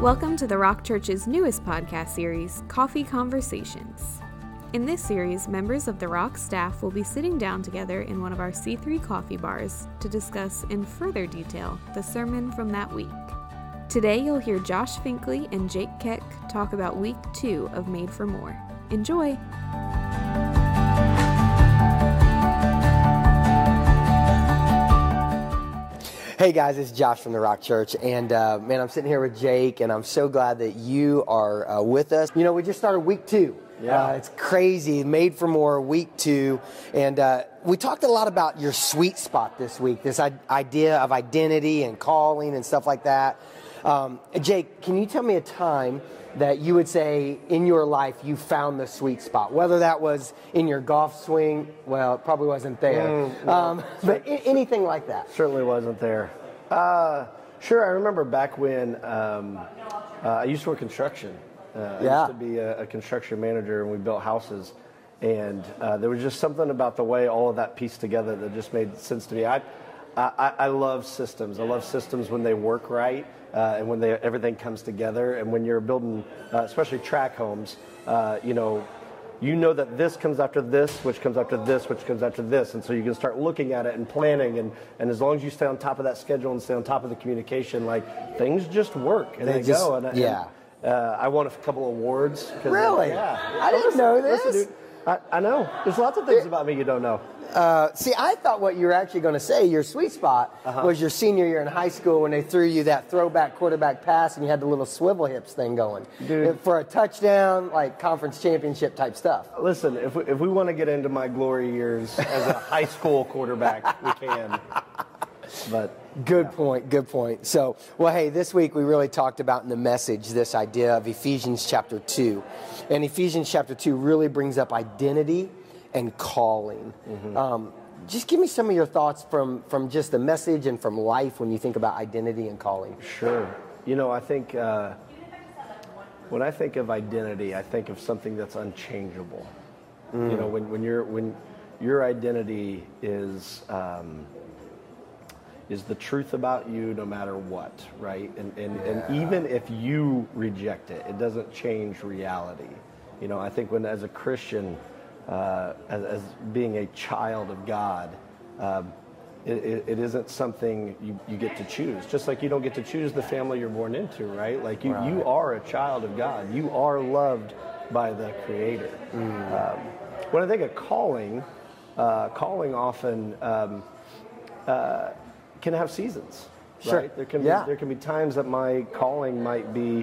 Welcome to the Rock Church's newest podcast series, Coffee Conversations. In this series, members of the Rock staff will be sitting down together in one of our C3 coffee bars to discuss in further detail the sermon from that week. Today you'll hear Josh Finkley and Jake Keck talk about week 2 of Made for More. Enjoy! Hey guys, it's Josh from the Rock Church, and man, I'm sitting here with Jake, and I'm so glad that you are with us. You know, we just started week 2. Yeah. It's crazy. Made for More, week 2, and we talked a lot about your sweet spot this week, this idea of identity and calling and stuff like that. Jake, can you tell me a time that you would say in your life you found the sweet spot, whether that was in your golf swing? Well, it probably wasn't there, but anything like that. Certainly wasn't there. Sure, I remember back when I used to work construction. I used to be a construction manager, and we built houses, and there was just something about the way all of that pieced together that just made sense to me. I love systems. I love systems when they work right. And when everything comes together, and when you're building, especially track homes, you know that this comes after this, which comes after this, which comes after this, and so you can start looking at it and planning, and as long as you stay on top of that schedule and stay on top of the communication, like things just work and they go. I won a couple awards. Really? Yeah. I didn't know this. Listen, dude, I know. There's lots of things about me you don't know. See, I thought what you were actually going to say, your sweet spot, was your senior year in high school when they threw you that throwback quarterback pass and you had the little swivel hips thing going. Dude. For a touchdown, like conference championship type stuff. Listen, if we want to get into my glory years as a high school quarterback, we can. But Good point. So, well, hey, this week we really talked about in the message this idea of Ephesians chapter 2. And Ephesians chapter 2 really brings up identity and calling. Just give me some of your thoughts from just the message and from life when you think about identity and calling. Sure. You know, I think when I think of identity, I think of something that's unchangeable. You know, when your identity is the truth about you no matter what, right? And even if you reject it, it doesn't change reality. You know, I think when as a Christian, as being a child of God, it isn't something you get to choose. Just like you don't get to choose the family you're born into, right? Like you are a child of God. You are loved by the Creator. When I think of calling often can have seasons, Sure. right? There can be times that my calling might be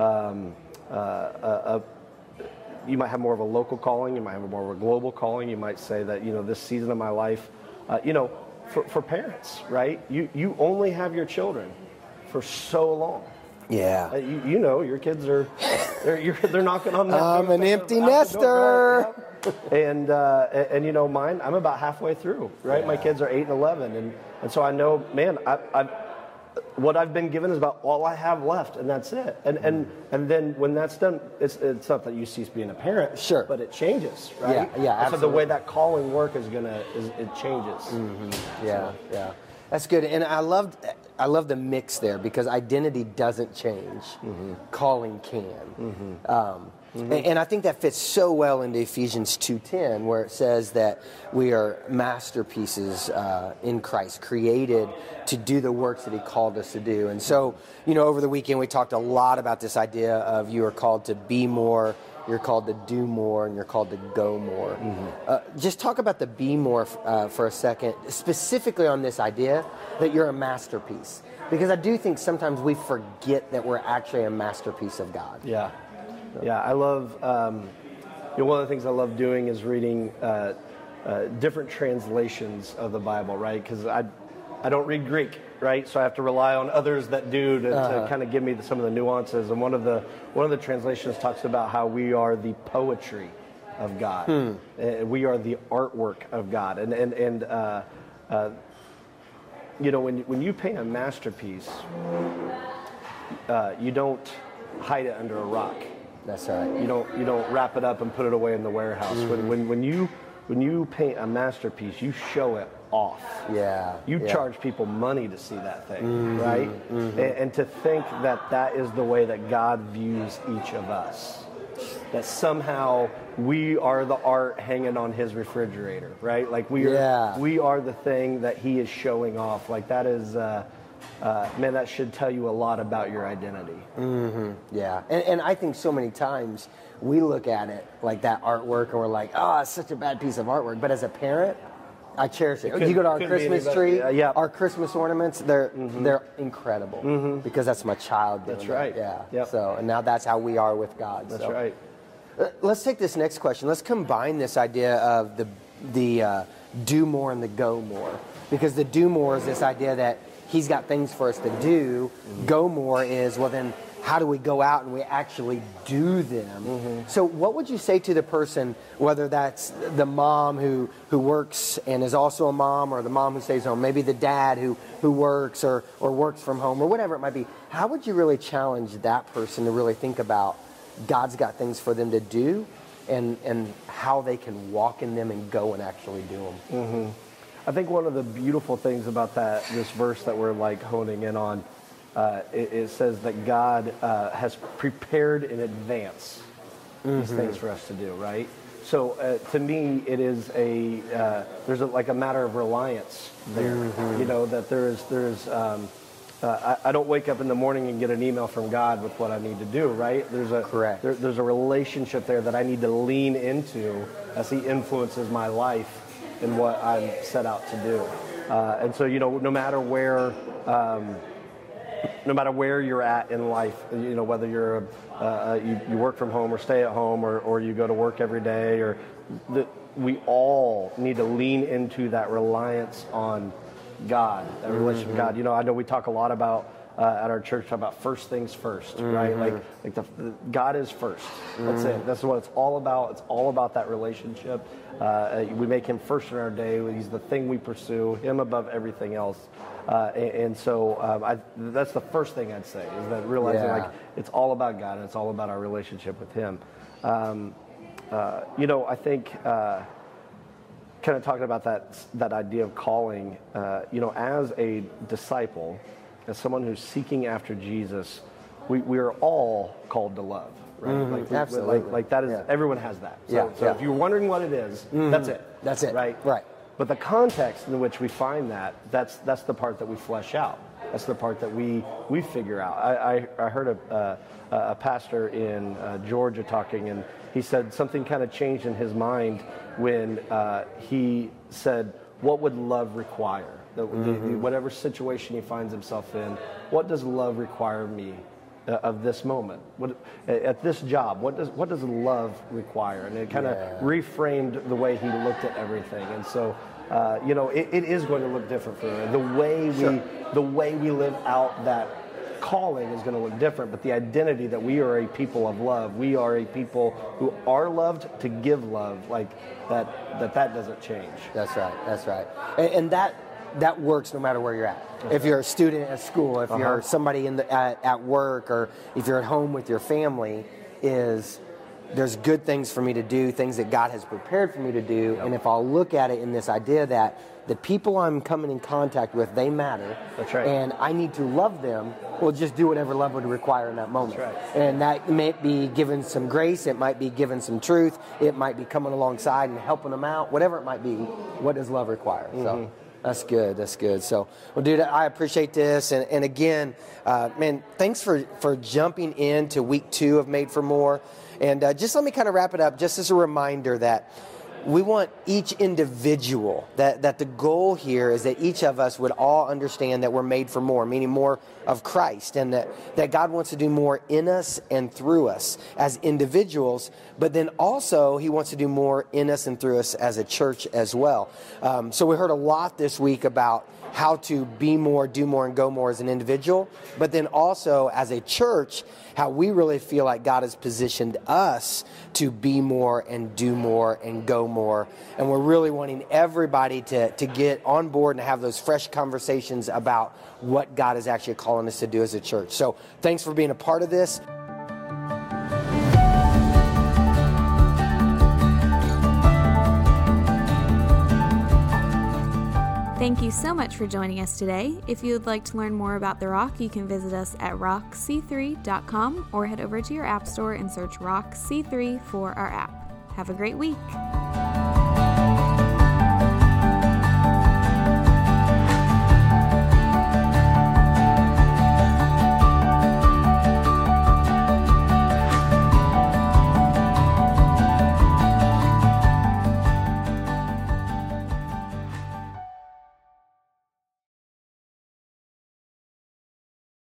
you might have more of a local calling, you might have more of a global calling. You might say that, you know, this season of my life, for parents, right? You only have your children for so long. Yeah. You know, your kids they're knocking on that. I'm an empty nester. And you know, mine, I'm about halfway through, right? My kids are 8 and 11, and so I know, man, what I've been given is about all I have left, and that's it. And then when that's done, it's not that you cease being a parent, sure, but it changes, right? Yeah, absolutely. So the way that calling work it changes. Yeah. That's good. And I love the mix there, because identity doesn't change. Calling can. And I think that fits so well into Ephesians 2:10, where it says that we are masterpieces in Christ, created to do the works that He called us to do. And so, you know, over the weekend we talked a lot about this idea of you are called to be more, you're called to do more, and you're called to go more. Just talk about the be more for a second, specifically on this idea that you're a masterpiece. Because I do think sometimes we forget that we're actually a masterpiece of God. Yeah, I love, one of the things I love doing is reading different translations of the Bible, right? Because I don't read Greek, right? So I have to rely on others that do to kind of give me some of the nuances. And one of the translations talks about how we are the poetry of God. We are the artwork of God. And you know, when you paint a masterpiece, you don't hide it under a rock. That's right. You don't wrap it up and put it away in the warehouse. When when you paint a masterpiece, you show it off. Yeah. You charge people money to see that thing, right? And to think that that is the way that God views each of us. That somehow we are the art hanging on his refrigerator, right? Like we are the thing that he is showing off. Like that is, man, that should tell you a lot about your identity. Yeah, and I think so many times we look at it like that artwork and we're like, oh, it's such a bad piece of artwork. But as a parent, I cherish it. You go to our Christmas tree, our Christmas ornaments, they're incredible because that's my child doing That's right. that. Yeah. So, and now that's how we are with God. That's right. Let's take this next question. Let's combine this idea of the do more and the go more. Because the do more is this idea that he's got things for us to do. Go more is, well then, how do we go out and we actually do them? So what would you say to the person, whether that's the mom who works and is also a mom, or the mom who stays home, maybe the dad who works or works from home, or whatever it might be? How would you really challenge that person to really think about God's got things for them to do and how they can walk in them and go and actually do them? I think one of the beautiful things about this verse that we're like honing in on, it says that God has prepared in advance these things for us to do, right? So to me, it is there's like a matter of reliance there. You know, that I don't wake up in the morning and get an email from God with what I need to do, right? There's a relationship there that I need to lean into as he influences my life and what I'm set out to do. And so, you know, no matter where you're at in life, you know, whether you're you work from home or stay at home or you go to work every day, we all need to lean into that reliance on God, that relationship with God. You know, I know we talk a lot about at our church about first things first, right? Like God is first. That's it. That's what it's all about. It's all about that relationship. We make him first in our day. He's the thing we pursue, him above everything else. And so that's the first thing I'd say, is that realizing like it's all about God and it's all about our relationship with him. You know, I think kind of talking about that idea of calling, you know, as a disciple, as someone who's seeking after Jesus, we are all called to love, right? Absolutely. Like that is, everyone has that. So if you're wondering what it is, that's it. That's it. Right? Right. But the context in which we find that's the part that we flesh out. That's the part that we figure out. I heard a pastor in Georgia talking, and he said something kind of changed in his mind when he said, what would love require? Whatever situation he finds himself in, what does love require me of this moment? At this job, what does love require? And it kind of reframed the way he looked at everything. And so, you know, it is going to look different for him. The way we live out that calling is going to look different, but the identity that we are a people of love, we are a people who are loved to give love, like that doesn't change. That's right. And that works no matter where you're at. If you're a student at school, if you're somebody at work, or if you're at home with your family, there's good things for me to do, things that God has prepared for me to do, and if I'll look at it in this idea that the people I'm coming in contact with, they matter. That's right. And I need to love them. Well, just do whatever love would require in that moment. That's right. And that may be given some grace. It might be given some truth. It might be coming alongside and helping them out. Whatever it might be, what does love require? So that's good. So, well, dude, I appreciate this. And again, man, thanks for jumping into week 2 of Made for More. And just let me kind of wrap it up, just as a reminder that we want each individual, that the goal here is that each of us would all understand that we're made for more, meaning more of Christ, and that God wants to do more in us and through us as individuals, but then also he wants to do more in us and through us as a church as well. So we heard a lot this week about how to be more, do more, and go more as an individual, but then also as a church, how we really feel like God has positioned us to be more and do more and go more. And we're really wanting everybody to get on board and have those fresh conversations about what God is actually calling us to do as a church. So thanks for being a part of this. Thank you so much for joining us today. If you would like to learn more about The Rock, you can visit us at rockc3.com or head over to your app store and search Rock C3 for our app. Have a great week.